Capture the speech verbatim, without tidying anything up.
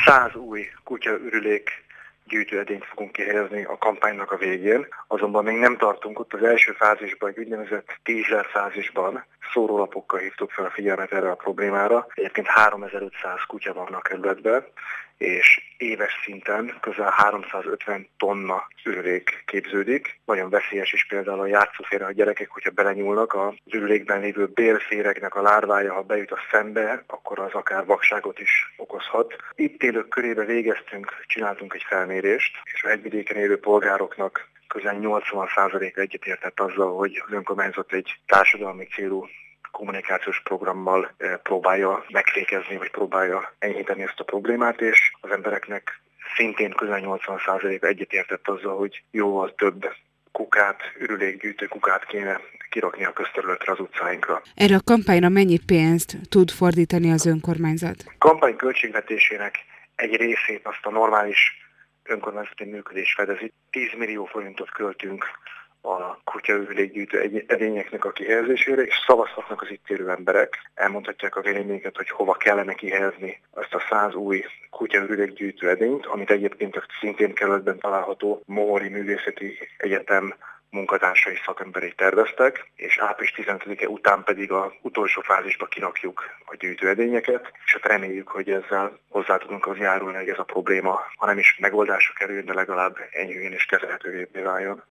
száz új kutyaürülék gyűjtőedényt fogunk kihelyezni a kampánynak a végén, azonban még nem tartunk ott az első fázisban, egy úgynevezett teaser fázisban, szórólapokkal hívtuk fel a figyelmet erre a problémára. Egyébként háromezer-ötszáz kutya van a kerületben, és éves szinten közel háromszázötven tonna ürülék képződik. Nagyon veszélyes is például a játszófélre a gyerekek, hogyha belenyúlnak az ürülékben lévő bélféregnek a lárvája, ha bejut a szembe, akkor az akár vakságot is okozhat. Itt élők körében végeztünk, csináltunk egy felmérést, és a hegyvidéken élő polgároknak közel nyolcvan százaléka egyetértett azzal, hogy az önkormányzat egy társadalmi célú kommunikációs programmal próbálja megfékezni, vagy próbálja enyhíteni ezt a problémát, és az embereknek szintén közel nyolcvan százaléka egyetértett azzal, hogy jóval több kukát, ürülékgyűjtő kukát kéne kirakni a közterületre, az utcáinkra. Erre a kampányra mennyi pénzt tud fordítani az önkormányzat? A kampány költségvetésének egy részét azt a normális önkormányzati működés fedezi. tíz millió forintot költünk a kutyaürülékgyűjtő edényeknek a kihelyezésére, és szavazhatnak az itt élő emberek. Elmondhatják a véleményüket, hogy hova kellene kihelyezni azt a száz új kutyaürülékgyűjtő edényt, amit egyébként a szintén kerületben található Mohori Művészeti Egyetem munkatársai, szakemberei terveztek, és április tizenötödike után pedig az utolsó fázisba kirakjuk a gyűjtőedényeket, és hát reméljük, hogy ezzel hozzá tudunk az járulni, hogy ez a probléma, ha nem is megoldásra kerül, de legalább enyhüljön és kezelhetővé váljon.